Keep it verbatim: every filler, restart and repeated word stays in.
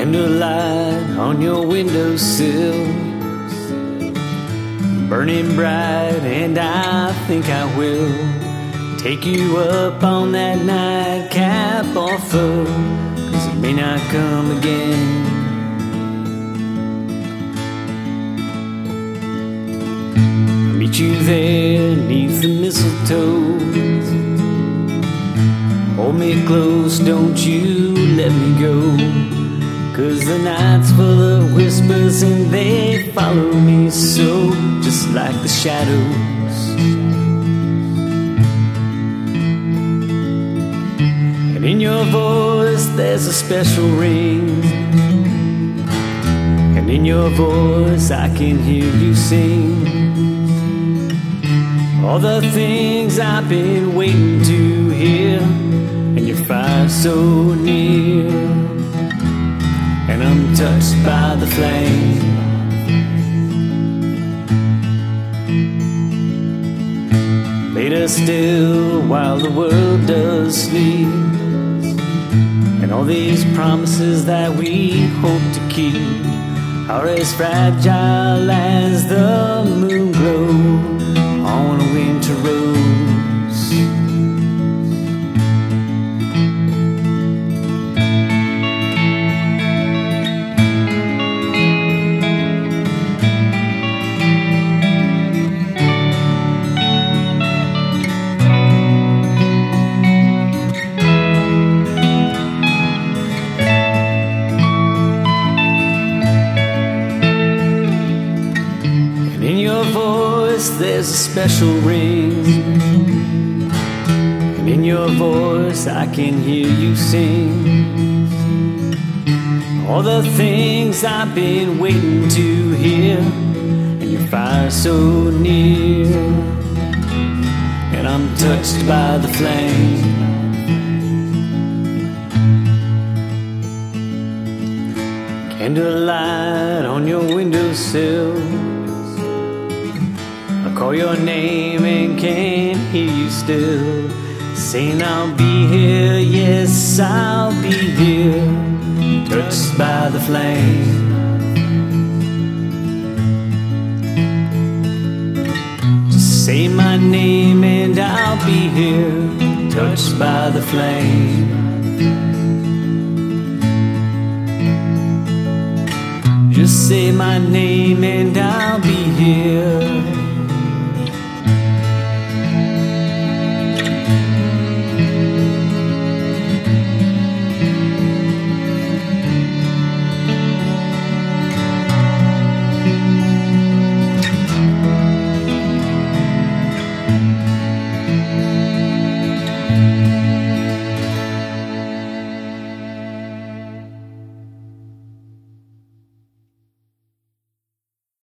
Candlelight on your windowsill, burning bright, and I think I will take you up on that nightcap offer, 'cause it may not come again. I'll meet you there neath the mistletoe. Hold me close, don't you let me go, 'cause the night's full of whispers and they follow me so, just like the shadows. And in your voice there's a special ring, and in your voice I can hear you sing all the things I've been waiting to hear. And your fire's so near, and I'm touched by the flame. Later still, while the world does sleep, and all these promises that we hope to keep are as fragile as the moon glow on a winter rose. There's a special ring, and in your voice I can hear you sing all the things I've been waiting to hear. And your fire's so near, and I'm touched by the flame. Candlelight on your windowsill, call your name and can't hear you still, saying I'll be here, yes I'll be here, touched by the flame. Just say my name and I'll be here, touched by the flame. Just say my name and I'll be here,